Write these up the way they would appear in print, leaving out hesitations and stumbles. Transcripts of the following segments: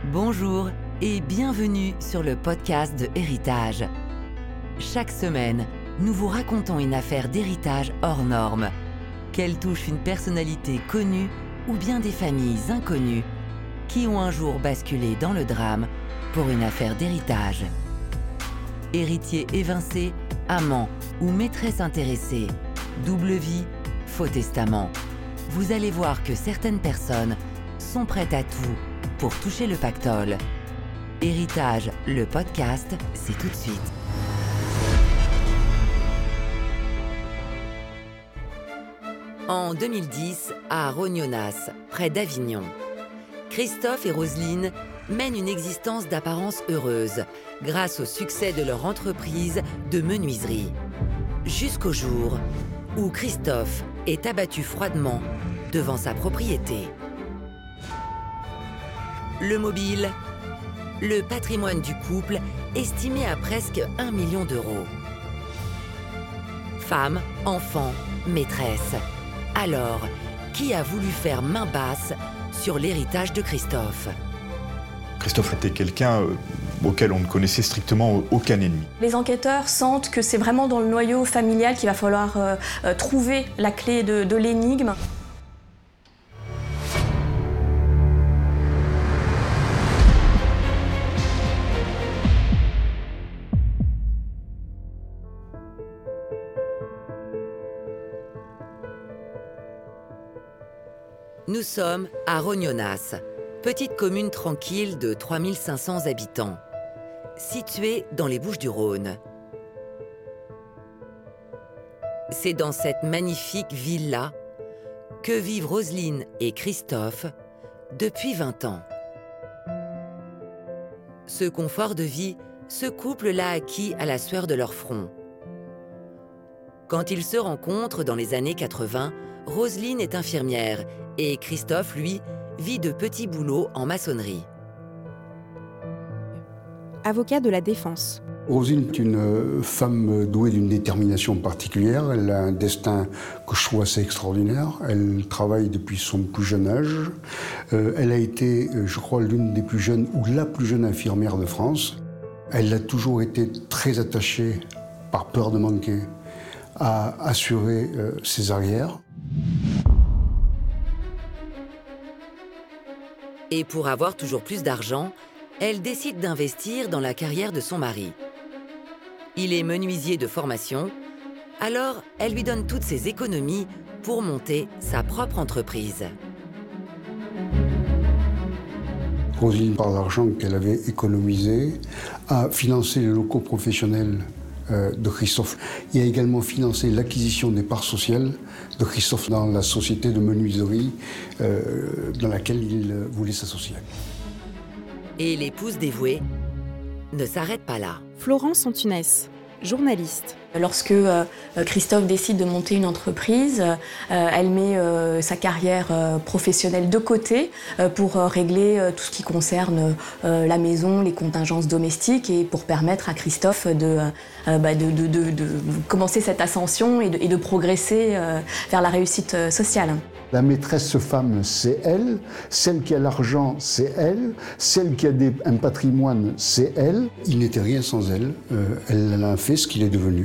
Bonjour et bienvenue sur le podcast de Héritage. Chaque semaine, nous vous racontons une affaire d'héritage hors norme. Qu'elle touche une personnalité connue ou bien des familles inconnues qui ont un jour basculé dans le drame pour une affaire d'héritage. Héritier évincé, amant ou maîtresse intéressée, double vie, faux testament. Vous allez voir que certaines personnes sont prêtes à tout pour toucher le pactole. Héritage, le podcast, c'est tout de suite. En 2010, à Rognonas, près d'Avignon, Christophe et Roselyne mènent une existence d'apparence heureuse grâce au succès de leur entreprise de menuiserie. Jusqu'au jour où Christophe est abattu froidement devant sa propriété. Le mobile, le patrimoine du couple estimé à presque 1 million d'euros. Femme, enfant, maîtresse. Alors, qui a voulu faire main basse sur l'héritage de Christophe ? Christophe était quelqu'un auquel on ne connaissait strictement aucun ennemi. Les enquêteurs sentent que c'est vraiment dans le noyau familial qu'il va falloir trouver la clé de l'énigme. Nous sommes à Rognonas, petite commune tranquille de 3500 habitants, située dans les Bouches-du-Rhône. C'est dans cette magnifique villa que vivent Roselyne et Christophe depuis 20 ans. Ce confort de vie, ce couple l'a acquis à la sueur de leur front. Quand ils se rencontrent dans les années 80, Roselyne est infirmière et Christophe, lui, vit de petits boulots en maçonnerie. Avocat de la défense. Roselyne est une femme douée d'une détermination particulière. Elle a un destin que je trouve assez extraordinaire. Elle travaille depuis son plus jeune âge. Elle a été, je crois, l'une des plus jeunes ou la plus jeune infirmière de France. Elle a toujours été très attachée, par peur de manquer, à assurer ses arrières. Et pour avoir toujours plus d'argent, elle décide d'investir dans la carrière de son mari. Il est menuisier de formation, alors elle lui donne toutes ses économies pour monter sa propre entreprise. Roselyne, par l'argent qu'elle avait économisé, a financé les locaux professionnels de Christophe. Il a également financé l'acquisition des parts sociales de Christophe dans la société de menuiserie dans laquelle il voulait s'associer. Et l'épouse dévouée ne s'arrête pas là. Florence Antunès, journaliste. Lorsque Christophe décide de monter une entreprise, elle met sa carrière professionnelle de côté pour régler tout ce qui concerne la maison, les contingences domestiques et pour permettre à Christophe de commencer cette ascension et de progresser vers la réussite sociale. La maîtresse femme, c'est elle. Celle qui a l'argent, c'est elle. Celle qui a un patrimoine, c'est elle. Il n'était rien sans elle. Elle a fait ce qu'il est devenu.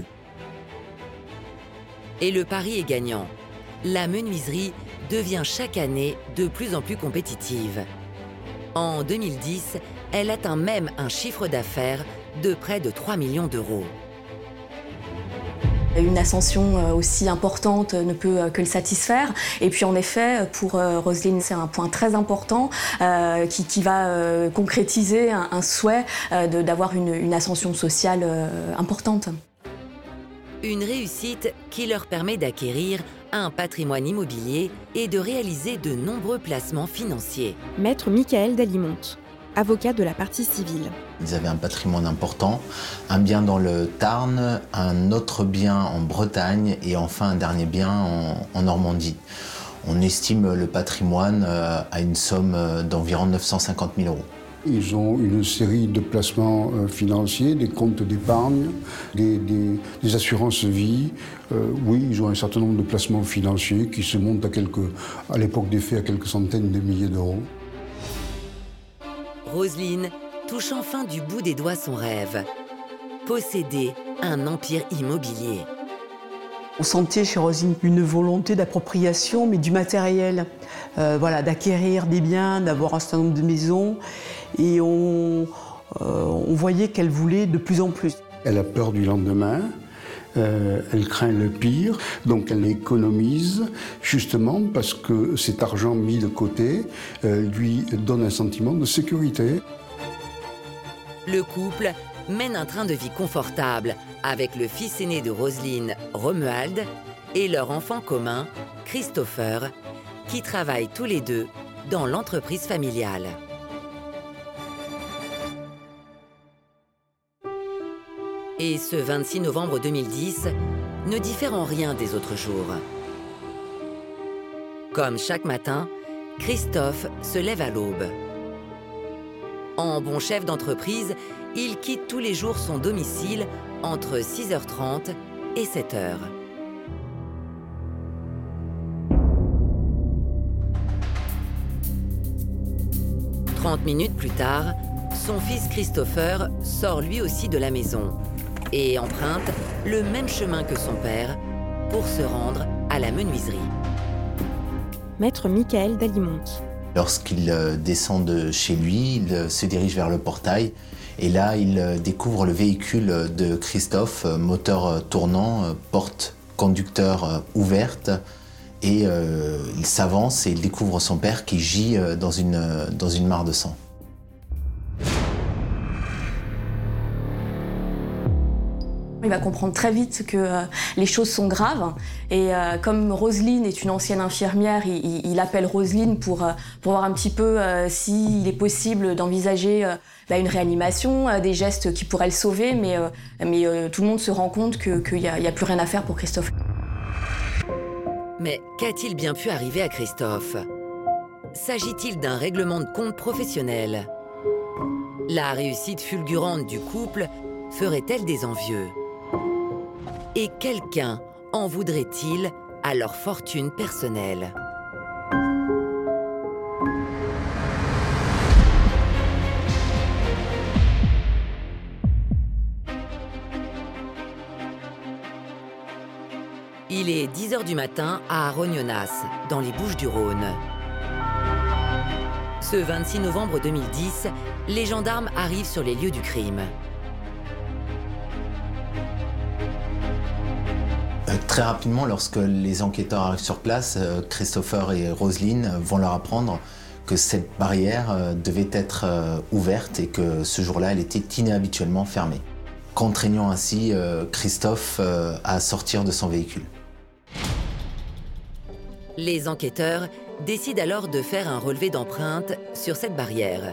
Et le pari est gagnant. La menuiserie devient chaque année de plus en plus compétitive. En 2010, elle atteint même un chiffre d'affaires de près de 3 millions d'euros. Une ascension aussi importante ne peut que le satisfaire. Et puis en effet, pour Roselyne, c'est un point très important qui va concrétiser un souhait d'avoir une ascension sociale importante. Une réussite qui leur permet d'acquérir un patrimoine immobilier et de réaliser de nombreux placements financiers. Maître Michael Dalimonte, avocat de la partie civile. Ils avaient un patrimoine important, un bien dans le Tarn, un autre bien en Bretagne et enfin un dernier bien en Normandie. On estime le patrimoine à une somme d'environ 950 000 euros. Ils ont une série de placements financiers, des comptes d'épargne, des assurances vie. Oui, ils ont un certain nombre de placements financiers qui se montent à l'époque des faits à quelques centaines de milliers d'euros. Roselyne touche enfin du bout des doigts son rêve. Posséder un empire immobilier. On sentait chez Roselyne une volonté d'appropriation, mais du matériel. D'acquérir des biens, d'avoir un certain nombre de maisons. Et on voyait qu'elle voulait de plus en plus. Elle a peur du lendemain. Elle craint le pire, donc elle économise justement parce que cet argent mis de côté lui donne un sentiment de sécurité. Le couple mène un train de vie confortable avec le fils aîné de Roselyne, Romuald, et leur enfant commun, Christopher, qui travaillent tous les deux dans l'entreprise familiale. Et ce 26 novembre 2010 ne diffère en rien des autres jours. Comme chaque matin, Christophe se lève à l'aube. En bon chef d'entreprise, il quitte tous les jours son domicile entre 6h30 et 7h. « 30 minutes plus tard, son fils Christopher sort lui aussi de la maison et emprunte le même chemin que son père pour se rendre à la menuiserie. Maître Michael Dalimonte. Lorsqu'il descend de chez lui, il se dirige vers le portail et là, il découvre le véhicule de Christophe, moteur tournant, porte conducteur ouverte et il s'avance et il découvre son père qui gît dans une mare de sang. Il va comprendre très vite que les choses sont graves et comme Roselyne est une ancienne infirmière, il appelle Roselyne pour voir un petit peu s'il est possible d'envisager une réanimation, des gestes qui pourraient le sauver, mais tout le monde se rend compte qu'il n'y a plus rien à faire pour Christophe. Mais qu'a-t-il bien pu arriver à Christophe? S'agit-il d'un règlement de compte professionnel? La réussite fulgurante du couple ferait-elle des envieux? Et quelqu'un en voudrait-il à leur fortune personnelle? Il est 10h du matin à Rognonas, dans les Bouches-du-Rhône. Ce 26 novembre 2010, les gendarmes arrivent sur les lieux du crime. Très rapidement, lorsque les enquêteurs arrivent sur place, Christopher et Roselyne vont leur apprendre que cette barrière devait être ouverte et que ce jour-là, elle était inhabituellement fermée, contraignant ainsi Christophe à sortir de son véhicule. Les enquêteurs décident alors de faire un relevé d'empreintes sur cette barrière.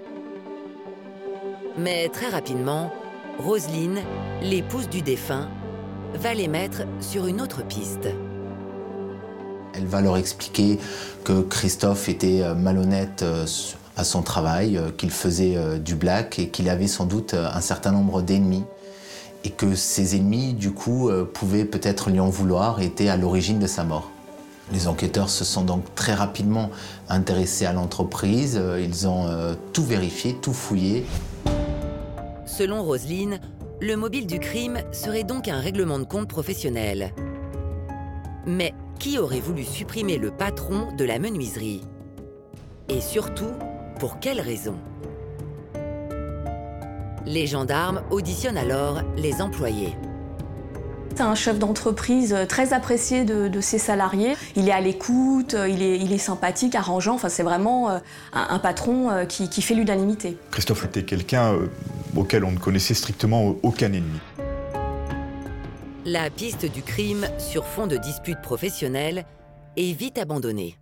Mais très rapidement, Roselyne, l'épouse du défunt, va les mettre sur une autre piste. Elle va leur expliquer que Christophe était malhonnête à son travail, qu'il faisait du black et qu'il avait sans doute un certain nombre d'ennemis et que ces ennemis, du coup, pouvaient peut-être lui en vouloir et étaient à l'origine de sa mort. Les enquêteurs se sont donc très rapidement intéressés à l'entreprise, ils ont tout vérifié, tout fouillé. Selon Roselyne, le mobile du crime serait donc un règlement de compte professionnel. Mais qui aurait voulu supprimer le patron de la menuiserie? Et surtout, pour quelle raison? Les gendarmes auditionnent alors les employés. C'est un chef d'entreprise très apprécié de ses salariés. Il est à l'écoute, il est sympathique, arrangeant. Enfin, c'est vraiment un patron qui fait l'unanimité. Christophe était quelqu'un auquel on ne connaissait strictement aucun ennemi. La piste du crime sur fond de disputes professionnelles est vite abandonnée.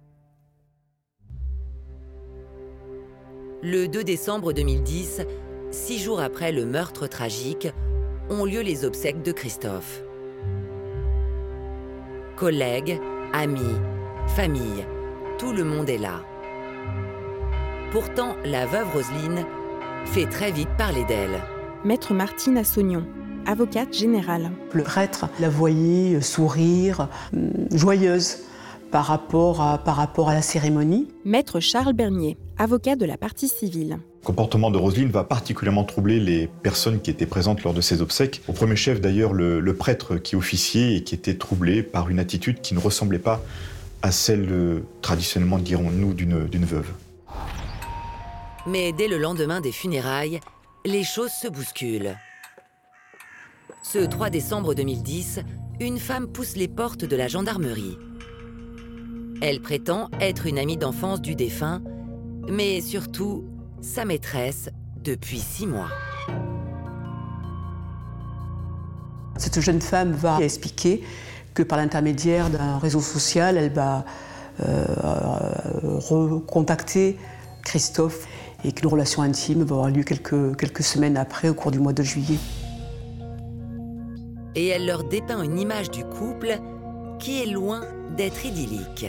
Le 2 décembre 2010, 6 jours après le meurtre tragique, ont lieu les obsèques de Christophe. Collègues, amis, famille, tout le monde est là. Pourtant, la veuve Roselyne fait très vite parler d'elle. Maître Martine Assognon, avocate générale. Le prêtre la voyait sourire, joyeuse par rapport à la cérémonie. Maître Charles Bernier, avocat de la partie civile. Le comportement de Roselyne va particulièrement troubler les personnes qui étaient présentes lors de ses obsèques. Au premier chef d'ailleurs le prêtre qui officiait et qui était troublé par une attitude qui ne ressemblait pas à celle traditionnellement, dirons-nous, d'une veuve. Mais dès le lendemain des funérailles, les choses se bousculent. Ce 3 décembre 2010, une femme pousse les portes de la gendarmerie. Elle prétend être une amie d'enfance du défunt, mais surtout sa maîtresse depuis 6 mois. Cette jeune femme va expliquer que par l'intermédiaire d'un réseau social, elle va recontacter Christophe et qu'une relation intime va avoir lieu quelques semaines après, au cours du mois de juillet. Et elle leur dépeint une image du couple qui est loin d'être idyllique.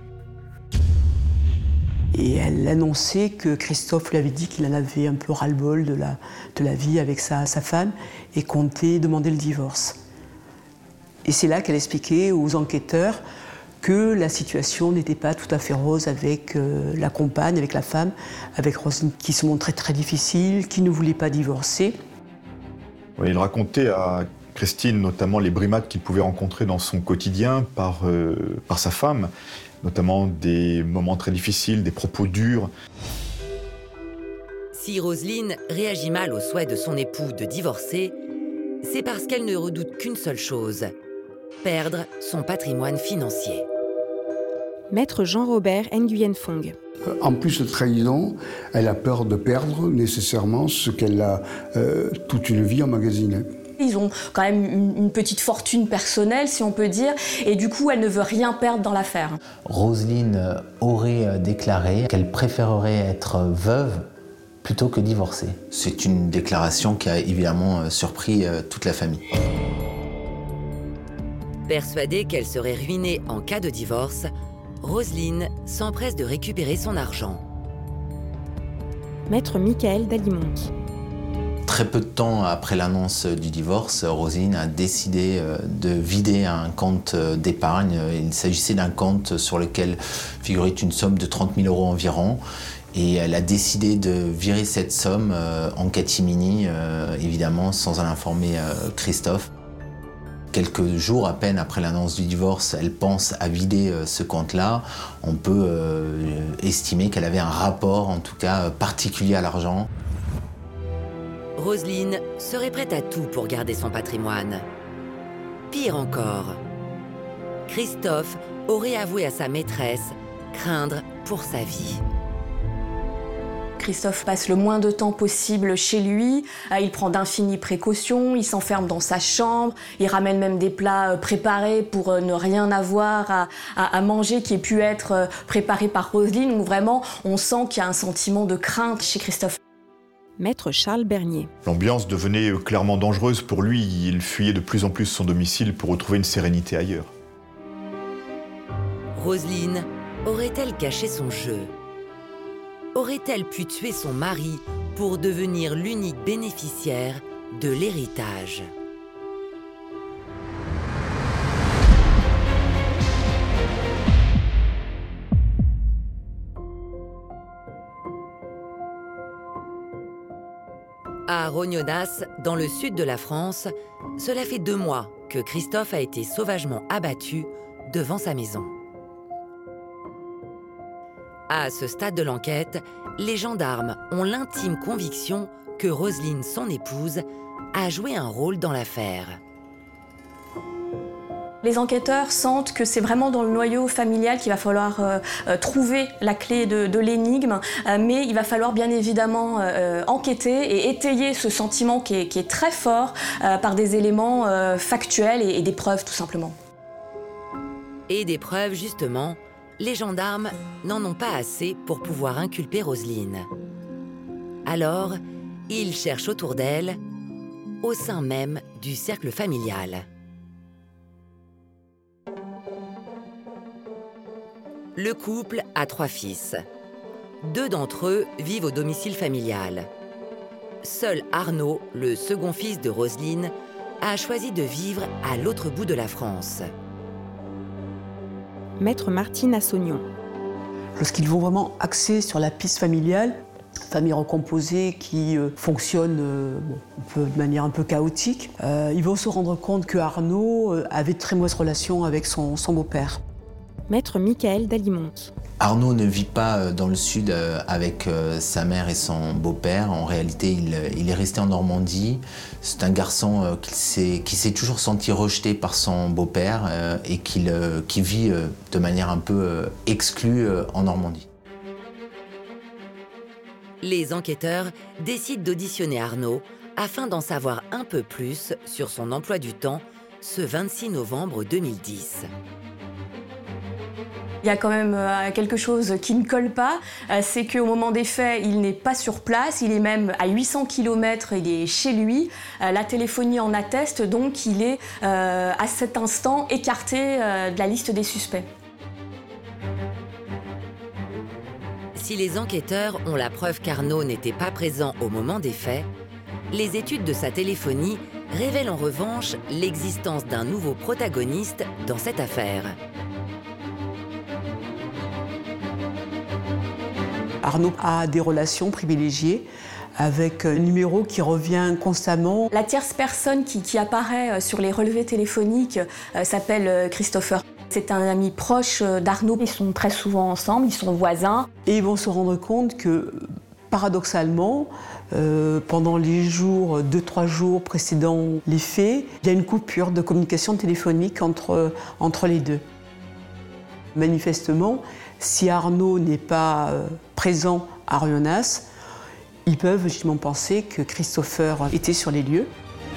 Et elle annonçait que Christophe lui avait dit qu'il en avait un peu ras-le-bol de la vie avec sa femme et comptait demander le divorce. Et c'est là qu'elle expliquait aux enquêteurs que la situation n'était pas tout à fait rose avec la compagne, avec la femme, avec Roselyne, qui se montrait très difficile, qui ne voulait pas divorcer. Oui, il racontait à Christine notamment les brimades qu'il pouvait rencontrer dans son quotidien par sa femme, notamment des moments très difficiles, des propos durs. Si Roselyne réagit mal au souhait de son époux de divorcer, c'est parce qu'elle ne redoute qu'une seule chose, perdre son patrimoine financier. Maître Jean-Robert Nguyen Phong. En plus de trahison, elle a peur de perdre nécessairement ce qu'elle a toute une vie emmagasiné. Ils ont quand même une petite fortune personnelle, si on peut dire, et du coup, elle ne veut rien perdre dans l'affaire. Roselyne aurait déclaré qu'elle préférerait être veuve plutôt que divorcée. C'est une déclaration qui a évidemment surpris toute la famille. Persuadée qu'elle serait ruinée en cas de divorce, Roselyne s'empresse de récupérer son argent. Maître Michael Dallimont. Très peu de temps après l'annonce du divorce, Roselyne a décidé de vider un compte d'épargne. Il s'agissait d'un compte sur lequel figurait une somme de 30 000 € environ. Et elle a décidé de virer cette somme en catimini, évidemment, sans en informer Christophe. Quelques jours à peine après l'annonce du divorce, elle pense à vider ce compte-là. On peut estimer qu'elle avait un rapport, en tout cas particulier à l'argent. Roselyne serait prête à tout pour garder son patrimoine. Pire encore, Christophe aurait avoué à sa maîtresse craindre pour sa vie. Christophe passe le moins de temps possible chez lui, il prend d'infinies précautions, il s'enferme dans sa chambre, il ramène même des plats préparés pour ne rien avoir à manger qui ait pu être préparé par Roselyne, où vraiment on sent qu'il y a un sentiment de crainte chez Christophe. Maître Charles Bernier. L'ambiance devenait clairement dangereuse pour lui, il fuyait de plus en plus son domicile pour retrouver une sérénité ailleurs. Roselyne aurait-elle caché son jeu ? Aurait-elle pu tuer son mari pour devenir l'unique bénéficiaire de l'héritage ? À Rognonas, dans le sud de la France, cela fait 2 mois que Christophe a été sauvagement abattu devant sa maison. À ce stade de l'enquête, les gendarmes ont l'intime conviction que Roselyne, son épouse, a joué un rôle dans l'affaire. Les enquêteurs sentent que c'est vraiment dans le noyau familial qu'il va falloir trouver la clé de l'énigme, mais il va falloir bien évidemment enquêter et étayer ce sentiment qui est très fort par des éléments factuels et des preuves tout simplement. Et des preuves justement, les gendarmes n'en ont pas assez pour pouvoir inculper Roselyne. Alors, ils cherchent autour d'elle, au sein même du cercle familial. Le couple a 3 fils. 2 d'entre eux vivent au domicile familial. Seul Arnaud, le second fils de Roselyne, a choisi de vivre à l'autre bout de la France. Maître Martine Assognon. Lorsqu'ils vont vraiment axer sur la piste familiale, famille recomposée qui fonctionne de manière un peu chaotique. Ils vont se rendre compte que Arnaud avait de très mauvaises relations avec son beau-père. Maître Michael Dalimonte. Arnaud ne vit pas dans le sud avec sa mère et son beau-père. En réalité, il est resté en Normandie. C'est un garçon qui s'est toujours senti rejeté par son beau-père et qui vit de manière un peu exclue en Normandie. Les enquêteurs décident d'auditionner Arnaud afin d'en savoir un peu plus sur son emploi du temps ce 26 novembre 2010. Il y a quand même quelque chose qui ne colle pas, c'est qu'au moment des faits, il n'est pas sur place, il est même à 800 km, il est chez lui. La téléphonie en atteste, donc il est à cet instant écarté de la liste des suspects. Si les enquêteurs ont la preuve qu'Arnaud n'était pas présent au moment des faits, les études de sa téléphonie révèlent en revanche l'existence d'un nouveau protagoniste dans cette affaire. Arnaud a des relations privilégiées avec un numéro qui revient constamment. La tierce personne qui apparaît sur les relevés téléphoniques s'appelle Christopher. C'est un ami proche d'Arnaud. Ils sont très souvent ensemble, ils sont voisins. Et ils vont se rendre compte que, paradoxalement, pendant les 2-3 jours précédant les faits, il y a une coupure de communication téléphonique entre les deux. Manifestement, si Arnaud n'est pas présent à Oyonnax, ils peuvent justement penser que Christopher était sur les lieux.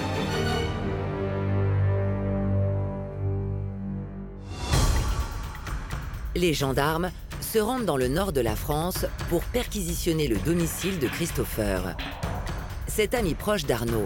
Les gendarmes se rendent dans le nord de la France pour perquisitionner le domicile de Christopher, cet ami proche d'Arnaud.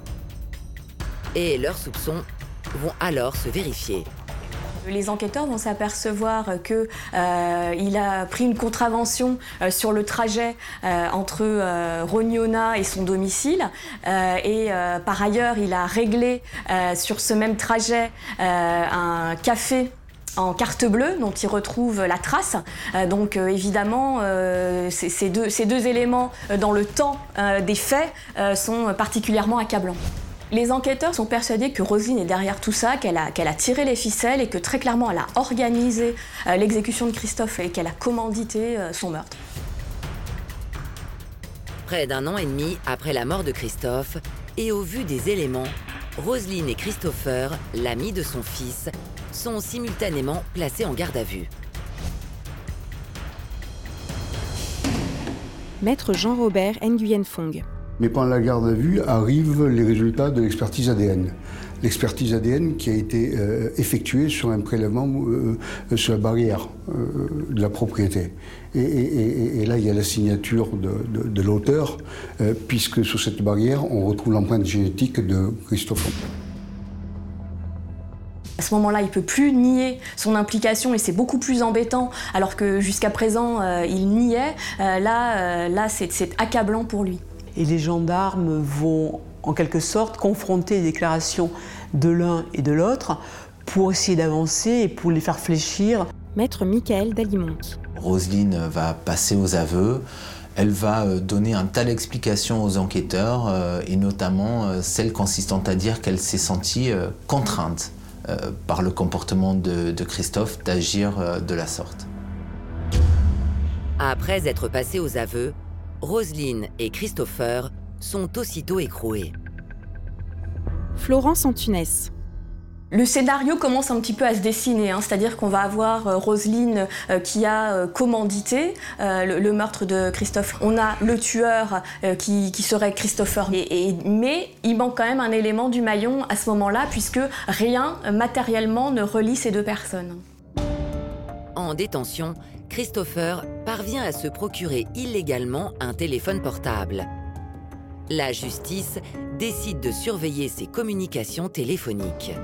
Et leurs soupçons vont alors se vérifier. Les enquêteurs vont s'apercevoir qu'il a pris une contravention sur le trajet entre Rognona et son domicile. Par ailleurs, il a réglé sur ce même trajet un café en carte bleue dont il retrouve la trace. Donc évidemment, ces deux éléments dans le temps des faits sont particulièrement accablants. Les enquêteurs sont persuadés que Roselyne est derrière tout ça, qu'elle a tiré les ficelles et que très clairement elle a organisé l'exécution de Christophe et qu'elle a commandité son meurtre. Près d'1 an et demi après la mort de Christophe, et au vu des éléments, Roselyne et Christopher, l'ami de son fils, sont simultanément placés en garde à vue. Maître Jean-Robert Nguyen Phong. Mais pendant la garde à vue arrivent les résultats de l'expertise ADN. L'expertise ADN qui a été effectuée sur un prélèvement sur la barrière de la propriété. Et là, il y a la signature de l'auteur, puisque sur cette barrière, on retrouve l'empreinte génétique de Christophe. À ce moment-là, il ne peut plus nier son implication et c'est beaucoup plus embêtant, alors que jusqu'à présent, il niait. Là, c'est accablant pour lui. Et les gendarmes vont, en quelque sorte, confronter les déclarations de l'un et de l'autre pour essayer d'avancer et pour les faire fléchir. Maître Michael Dalimonte. Roselyne va passer aux aveux. Elle va donner un tas d'explications aux enquêteurs, et notamment celle consistant à dire qu'elle s'est sentie contrainte par le comportement de Christophe d'agir de la sorte. Après être passés aux aveux, Roselyne et Christopher sont aussitôt écroués. Florence Antunès. Le scénario commence un petit peu à se dessiner, c'est-à-dire qu'on va avoir Roselyne qui a commandité le meurtre de Christophe. On a le tueur qui serait Christopher, mais il manque quand même un élément du maillon à ce moment-là, puisque rien matériellement ne relie ces deux personnes. En détention, Christopher parvient à se procurer illégalement un téléphone portable. La justice décide de surveiller ses communications téléphoniques.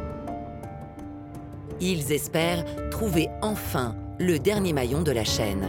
Ils espèrent trouver enfin le dernier maillon de la chaîne.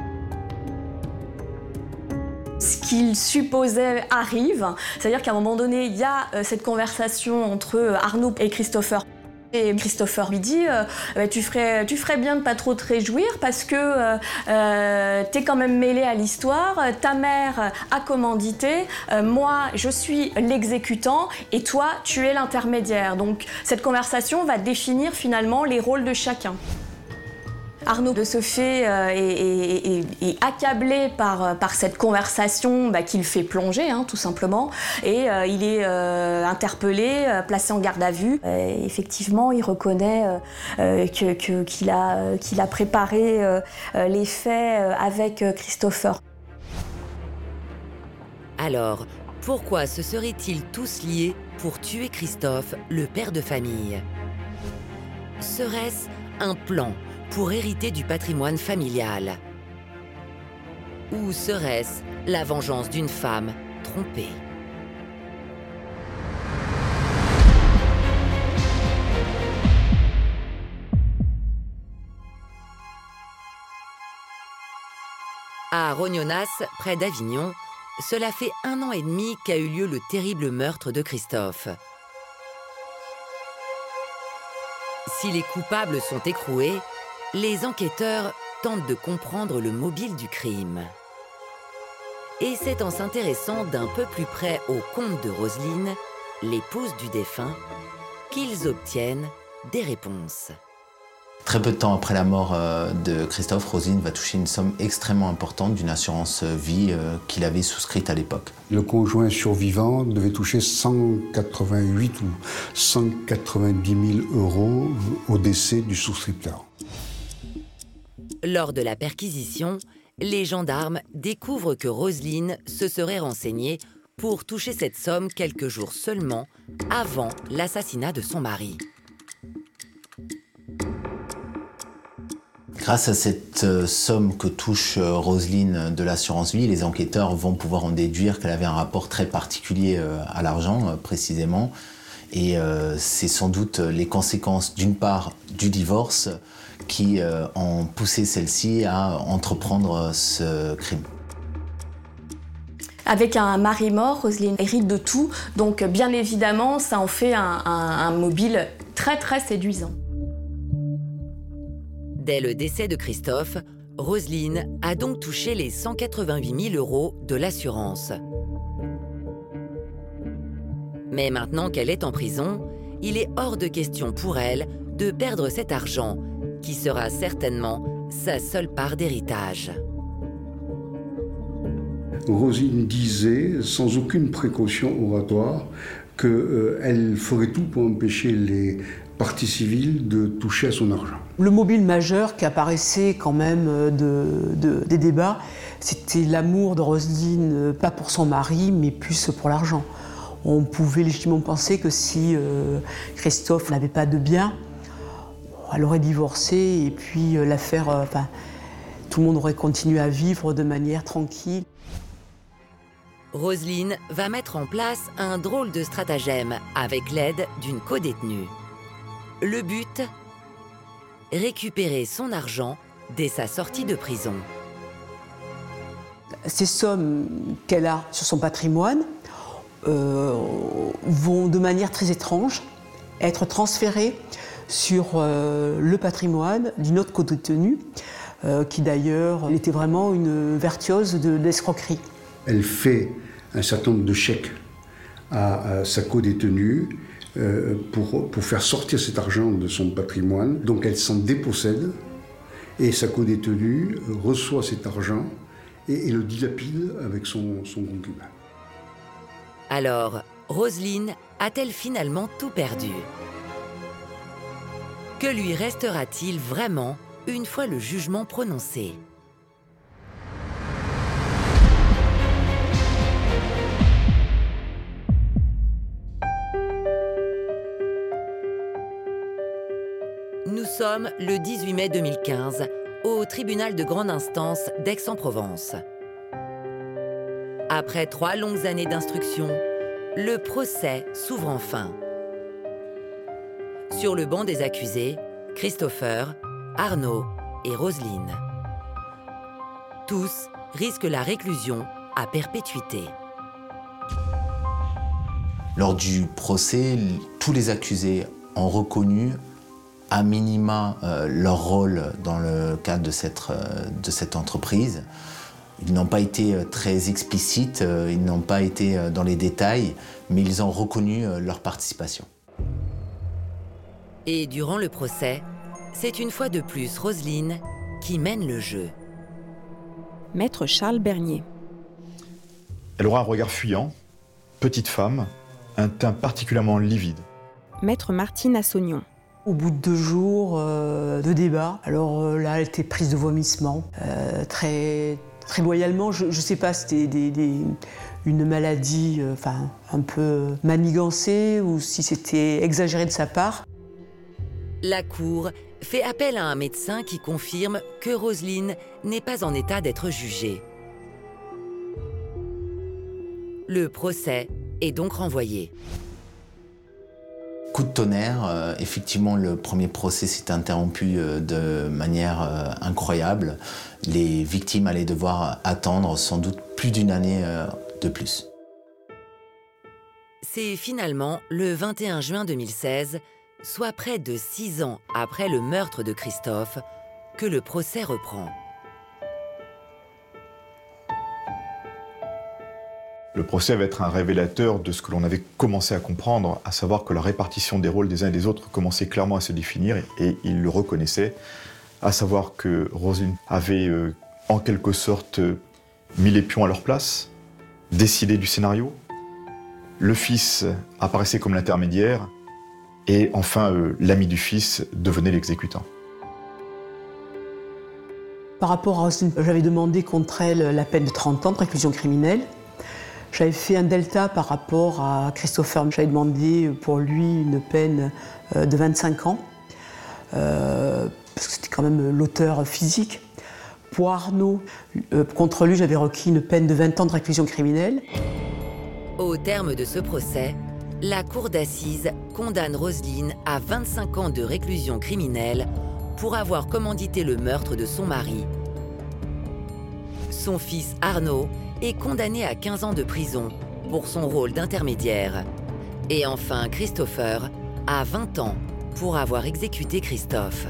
Ce qu'ils supposaient arrive, c'est-à-dire qu'à un moment donné, il y a cette conversation entre Arnaud et Christopher. Et Christopher lui dit tu ferais bien de pas trop te réjouir parce que t'es quand même mêlé à l'histoire, ta mère a commandité, moi je suis l'exécutant et toi tu es l'intermédiaire. Donc cette conversation va définir finalement les rôles de chacun. Arnaud de ce fait est accablé par cette conversation qui le fait plonger, tout simplement. Et il est interpellé, placé en garde à vue. Effectivement, il reconnaît qu'il a préparé les faits avec Christopher. Alors, pourquoi se seraient-ils tous liés pour tuer Christophe, le père de famille? Serait-ce un plan pour hériter du patrimoine familial? Ou serait-ce la vengeance d'une femme trompée? À Rognonas, près d'Avignon, cela fait 1 an et demi qu'a eu lieu le terrible meurtre de Christophe. Si les coupables sont écroués, les enquêteurs tentent de comprendre le mobile du crime. Et c'est en s'intéressant d'un peu plus près au compte de Roselyne, l'épouse du défunt, qu'ils obtiennent des réponses. Très peu de temps après la mort de Christophe, Roselyne va toucher une somme extrêmement importante d'une assurance vie qu'il avait souscrite à l'époque. Le conjoint survivant devait toucher 188 ou 190 000 euros au décès du souscripteur. Lors de la perquisition, les gendarmes découvrent que Roselyne se serait renseignée pour toucher cette somme quelques jours seulement avant l'assassinat de son mari. Grâce à cette somme que touche Roselyne de l'assurance vie, les enquêteurs vont pouvoir en déduire qu'elle avait un rapport très particulier à l'argent, précisément. Et c'est sans doute les conséquences, d'une part, du divorce qui ont poussé celle-ci à entreprendre ce crime. Avec un mari mort, Roselyne hérite de tout, donc bien évidemment, ça en fait un mobile très très séduisant. Dès le décès de Christophe, Roselyne a donc touché les 188 000 euros de l'assurance. Mais maintenant qu'elle est en prison, il est hors de question pour elle de perdre cet argent, qui sera certainement sa seule part d'héritage. Roselyne disait, sans aucune précaution oratoire, qu'elle ferait tout pour empêcher les parties civiles de toucher à son argent. Le mobile majeur qui apparaissait quand même des débats, c'était l'amour de Roselyne, pas pour son mari, mais plus pour l'argent. On pouvait légitimement penser que si Christophe n'avait pas de biens, elle aurait divorcé et puis l'affaire, tout le monde aurait continué à vivre de manière tranquille. Roselyne va mettre en place un drôle de stratagème avec l'aide d'une codétenue. Le but ? Récupérer son argent dès sa sortie de prison. Ces sommes qu'elle a sur son patrimoine vont de manière très étrange être transférées sur le patrimoine d'une autre codétenue qui d'ailleurs était vraiment une virtuose de l'escroquerie. Elle fait un certain nombre de chèques à sa codétenue pour faire sortir cet argent de son patrimoine. Donc elle s'en dépossède et sa codétenue reçoit cet argent et le dilapide avec son concubin. Alors, Roselyne a-t-elle finalement tout perdu ? Que lui restera-t-il vraiment une fois le jugement prononcé ? Nous sommes le 18 mai 2015 au tribunal de grande instance d'Aix-en-Provence. Après 3 longues années d'instruction, le procès s'ouvre enfin. Sur le banc des accusés, Christopher, Arnaud et Roselyne. Tous risquent la réclusion à perpétuité. Lors du procès, tous les accusés ont reconnu à minima leur rôle dans le cadre de cette entreprise. Ils n'ont pas été très explicites, ils n'ont pas été dans les détails, mais ils ont reconnu leur participation. Et durant le procès, c'est une fois de plus Roselyne qui mène le jeu. Maître Charles Bernier. Elle aura un regard fuyant, petite femme, un teint particulièrement livide. Maître Martine Assognon. Au bout de 2 jours de débat, alors là, elle était prise de vomissement, très loyalement. Je ne sais pas, c'était une maladie un peu manigancée ou si c'était exagéré de sa part. La Cour fait appel à un médecin qui confirme que Roselyne n'est pas en état d'être jugée. Le procès est donc renvoyé. Coup de tonnerre, effectivement le premier procès s'est interrompu de manière incroyable. Les victimes allaient devoir attendre sans doute plus d'1 année de plus. C'est finalement le 21 juin 2016, soit près de 6 ans après le meurtre de Christophe, que le procès reprend. Le procès va être un révélateur de ce que l'on avait commencé à comprendre, à savoir que la répartition des rôles des uns et des autres commençait clairement à se définir, et il le reconnaissait, à savoir que Roselyne avait en quelque sorte mis les pions à leur place, décidé du scénario. Le fils apparaissait comme l'intermédiaire, et enfin l'ami du fils devenait l'exécutant. Par rapport à Roselyne, j'avais demandé contre elle la peine de 30 ans de réclusion criminelle. J'avais fait un delta par rapport à Christopher. J'avais demandé pour lui une peine de 25 ans, parce que c'était quand même l'auteur physique. Pour Arnaud, contre lui, j'avais requis une peine de 20 ans de réclusion criminelle. Au terme de ce procès, la cour d'assises condamne Roselyne à 25 ans de réclusion criminelle pour avoir commandité le meurtre de son mari. Son fils Arnaud est condamné à 15 ans de prison pour son rôle d'intermédiaire. Et enfin Christopher à 20 ans pour avoir exécuté Christophe.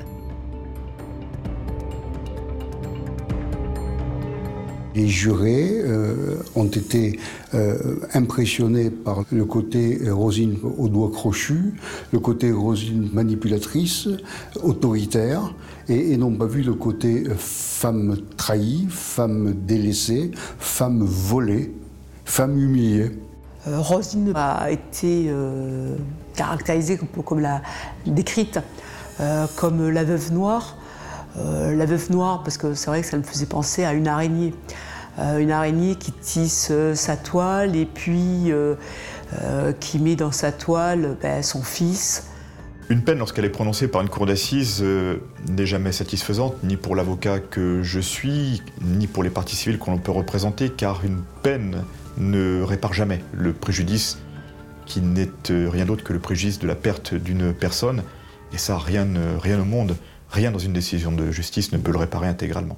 Les jurés ont été impressionnés par le côté Roselyne au doigt crochu, le côté Roselyne manipulatrice, autoritaire, et n'ont pas vu le côté femme trahie, femme délaissée, femme volée, femme humiliée. Roselyne a été caractérisée comme la décrite comme la veuve noire. La veuve noire, parce que c'est vrai que ça me faisait penser à une araignée. Une araignée qui tisse sa toile et puis qui met dans sa toile son fils. Une peine, lorsqu'elle est prononcée par une cour d'assises, n'est jamais satisfaisante, ni pour l'avocat que je suis, ni pour les parties civiles qu'on peut représenter, car une peine ne répare jamais le préjudice qui n'est rien d'autre que le préjudice de la perte d'une personne. Et ça, rien au monde, rien dans une décision de justice ne peut le réparer intégralement.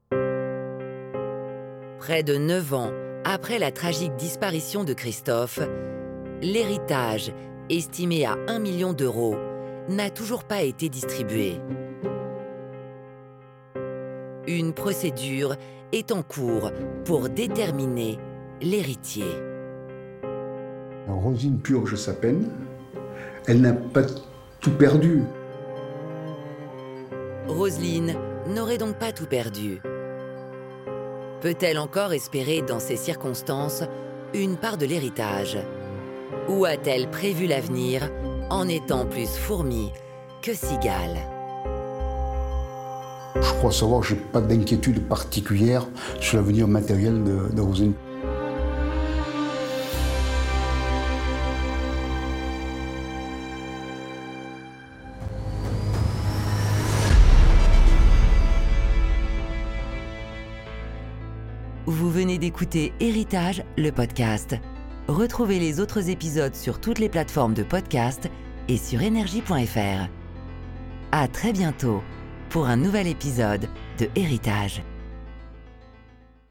Près de 9 ans après la tragique disparition de Christophe, l'héritage, estimé à 1 million d'euros, n'a toujours pas été distribué. Une procédure est en cours pour déterminer l'héritier. Roselyne purge sa peine, elle n'a pas tout perdu. Roselyne n'aurait donc pas tout perdu. Peut-elle encore espérer, dans ces circonstances, une part de l'héritage? Ou a-t-elle prévu l'avenir en étant plus fourmi que cigale? Je crois savoir que je n'ai pas d'inquiétude particulière sur l'avenir matériel de Roselyne. Vous venez d'écouter Héritage, le podcast. Retrouvez les autres épisodes sur toutes les plateformes de podcast et sur énergie.fr. À très bientôt pour un nouvel épisode de Héritage.